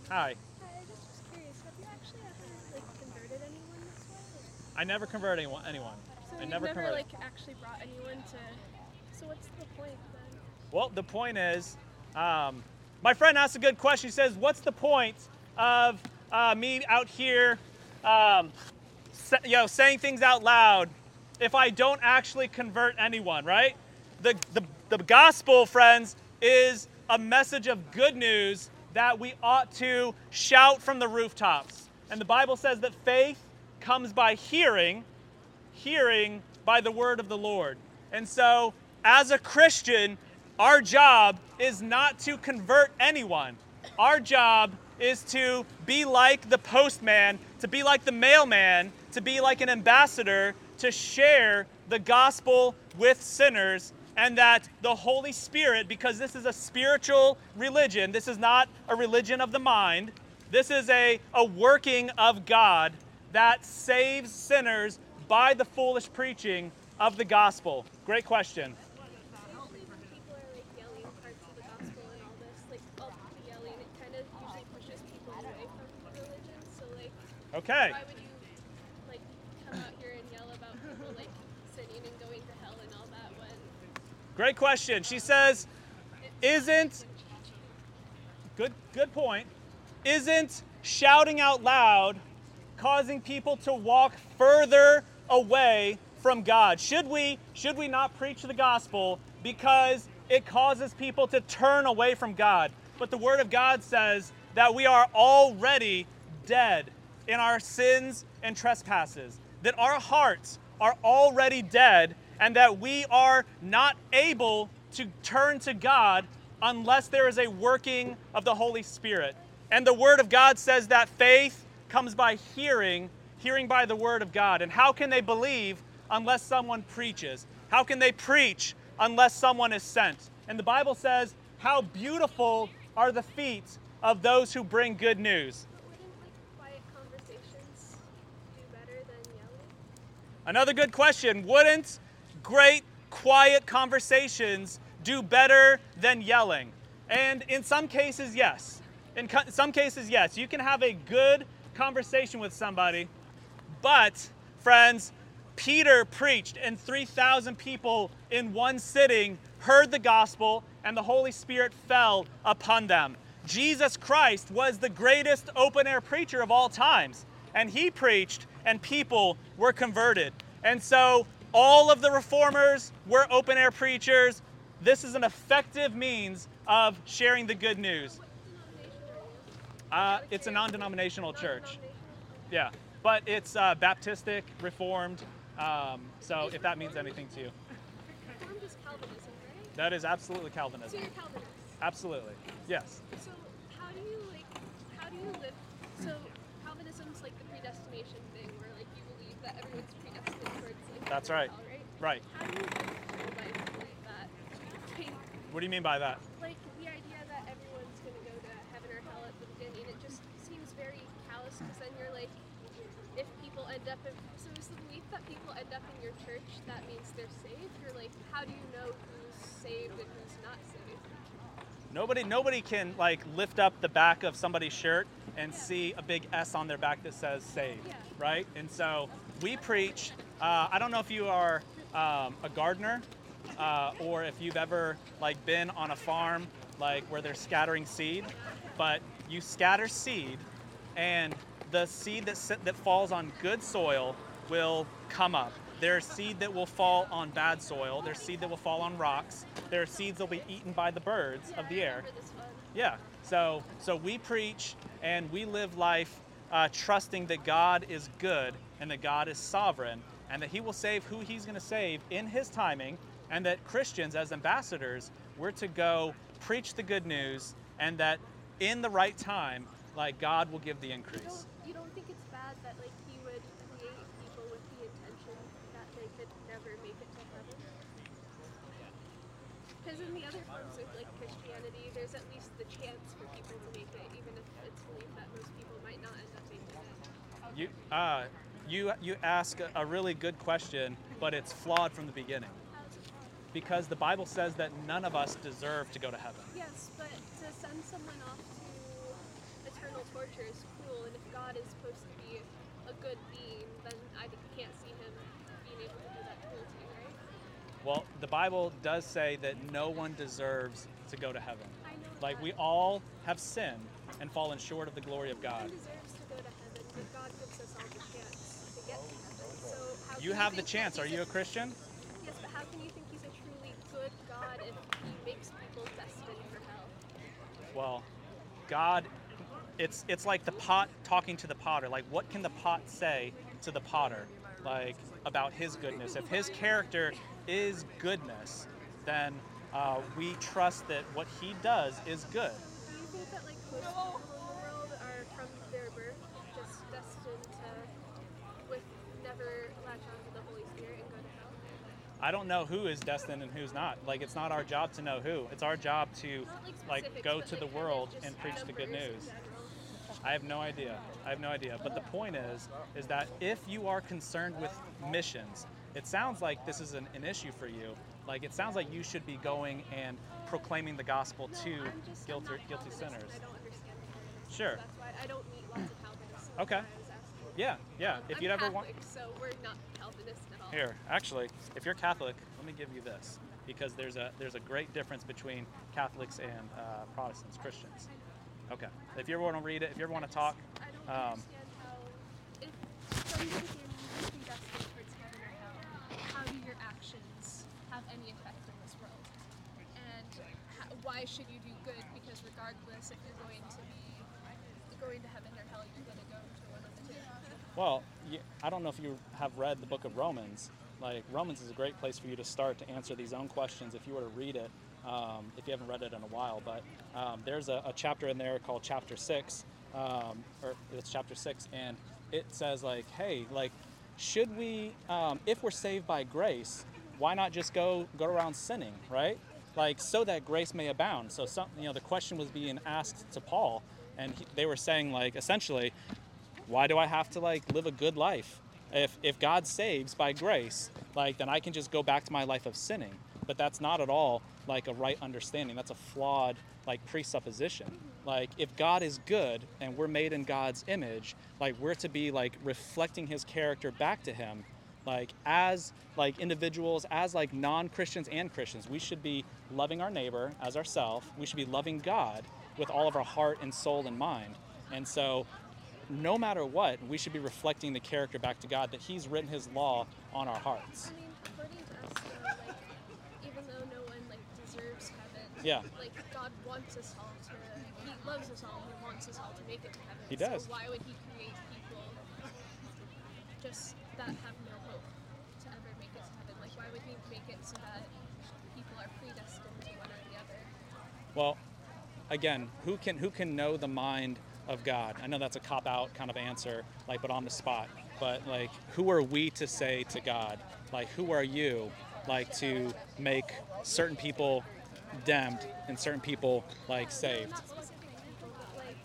Hi. Hi, I just was curious. Have you actually ever converted anyone this way? I never convert anyone. So I you've never never convert. actually brought anyone to. So what's the point then? Well, the point is, my friend asked a good question. He says, "What's the point of me out here, um, saying things out loud if I don't actually convert anyone?" Right? The gospel, friends, is a message of good news that we ought to shout from the rooftops. And the Bible says that faith comes by hearing by the word of the Lord. And so, as a Christian, our job is not to convert anyone. Our job is to be like the postman, to be like the mailman, to be like an ambassador, to share the gospel with sinners, and that the Holy Spirit, because this is a spiritual religion, this is not a religion of the mind, this is a working of God that saves sinners by the foolish preaching of the gospel? Great question. Usually when people are yelling parts of the gospel and all this, all the yelling, it kind of usually pushes people away from the religion. So Okay. why would you come out here and yell about people sinning and going to hell and all that when Great question. She says, isn't gonna change you? good point. Isn't shouting out loud causing people to walk further away from God? Should we not preach the gospel because it causes people to turn away from God? But the word of God says that we are already dead in our sins and trespasses, that our hearts are already dead, and that we are not able to turn to God unless there is a working of the Holy Spirit. And the Word of God says that faith comes by hearing, hearing by the Word of God. And how can they believe unless someone preaches? How can they preach unless someone is sent? And the Bible says, how beautiful are the feet of those who bring good news. But wouldn't quiet conversations do better than yelling? Another good question. Wouldn't great, quiet conversations do better than yelling? And in some cases, yes. In some cases, yes. You can have a good conversation with somebody, but, friends, Peter preached, and 3,000 people in one sitting heard the gospel, and the Holy Spirit fell upon them. Jesus Christ was the greatest open air preacher of all times, and he preached, and people were converted. And so, all of the reformers were open air preachers. This is an effective means of sharing the good news. What denomination are you? It's a non denominational church. Non-denominational? Okay. Yeah, but it's Baptistic, Reformed. So if that means anything to you, Reformed is Calvinism, right? that is absolutely So Calvinism. you're Calvinist. Absolutely, yes. So how do you live? So Calvinism's the predestination thing, where you believe that everyone's predestined towards That's heaven right. or hell, right? Right. How do you live your life like that? What do you mean by that? The idea that everyone's gonna go to heaven or hell at the beginning, it just seems very callous. Because then you're if people end up in, so is the belief that people end up in your church that means they're saved? Or how do you know who's saved and who's not saved? Nobody can lift up the back of somebody's shirt and see a big S on their back that says saved, Yeah. right? And so we preach. I don't know if you are a gardener or if you've ever been on a farm where they're scattering seed, but you scatter seed, and the seed that falls on good soil will come up. There's seed that will fall on bad soil. There's seed that will fall on rocks. There are seeds that will be eaten by the birds of the I air. remember this one. Yeah. So we preach and we live life trusting that God is good and that God is sovereign and that He will save who He's going to save in His timing, and that Christians, as ambassadors, we're to go preach the good news, and that in the right time, God will give the increase. You don't think it's bad that he would create people with the intention that they could never make it to heaven? Because in the other forms of Christianity, there's at least the chance for people to make it, even if it's believed that most people might not end up making it. You ask a really good question, but it's flawed from the beginning, How is it wrong? because the Bible says that none of us deserve to go to heaven. Yes, but to send someone off to eternal nature is cruel, and if God is supposed to be a good being, then I can't see him being able to do that cruelty, right? Well, the Bible does say that no one deserves to go to heaven. I know Like, that. we all have sinned and fallen short of the glory of No God. one deserves to go to heaven, but God gives us all the chance to get to heaven. So how You can have the think that chance. Are he's you a Christian? Yes, but how can you think he's a truly good God if he makes people destined for hell? Well, God, it's like the pot talking to the potter. Like, what can the pot say to the potter, like, about his goodness? If his character is goodness, then we trust that what he does is good. Do you think that like most people in the world are from their birth just destined to, with never latch on to the Holy Spirit and go to hell? I don't know who is destined and who's not. Like, it's not our job to know who. It's our job to, Not like, specifics, go but to the kind of world just and preach the good numbers in news. general. I have no idea. But the point is that if you are concerned with missions, it sounds like this is an issue for you. Like, it sounds like you should be going and proclaiming the gospel to I'm guilty not Calvinist, sinners. and I don't understand Calvinism, Sure. So that's why I don't meet lots of Calvinists. So Okay. that's why I was asking. Yeah. If I'm you ever Catholic, want, so we're not Calvinist at all. here, actually, if you're Catholic, let me give you this, because there's a great difference between Catholics and Protestants, Christians. Okay. If you ever want to read it, if you ever want to talk, I don't understand how, if from the beginning you're predestined towards heaven or hell, how do your actions have any effect in this world? And why should you do good? Because regardless if you're going to heaven or hell, you're going to go to one of the two. well, I don't know if you have read the book of Romans. Like, Romans is a great place for you to start to answer these own questions if you were to read it, if you haven't read it in a while. But there's a chapter in there called chapter 6, or it's chapter 6, and it says, like, hey, like, should we, if we're saved by grace, why not just go around sinning, right? Like, so that grace may abound. So, the question was being asked to Paul, and they were saying, like, essentially, why do I have to, like, live a good life? If God saves by grace, like, then I can just go back to my life of sinning. But that's not at all, like, a right understanding. That's a flawed, like, presupposition. Like, if God is good and we're made in God's image, like, we're to be, like, reflecting his character back to him, like, as, like, individuals, as, like, non-Christians and Christians. We should be loving our neighbor as ourselves. We should be loving God with all of our heart and soul and mind. And so, no matter what, we should be reflecting the character back to God, that he's written his law on our hearts. I mean, according to us, though, like, even though no one, like, deserves heaven, Yeah. like, God wants us all to, he loves us all, he wants us all to make it to heaven. He does. So why would he create people just that have no hope to ever make it to heaven? Like, why would he make it so that people are predestined to one or the other? Well, again, who can know the mind of God? I know that's a cop-out kind of answer, like, but on the spot. But, like, who are we to say to God? Like, who are you, like, to make certain people damned and certain people, like, saved? Not specific people, but, like,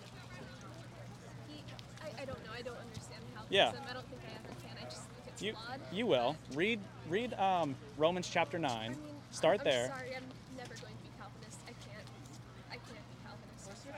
I don't know, I don't understand Calvinism. Yeah. I don't think I ever can. I just think it's You flawed. you will read Romans chapter 9. I mean, Start I'm there. sorry, I'm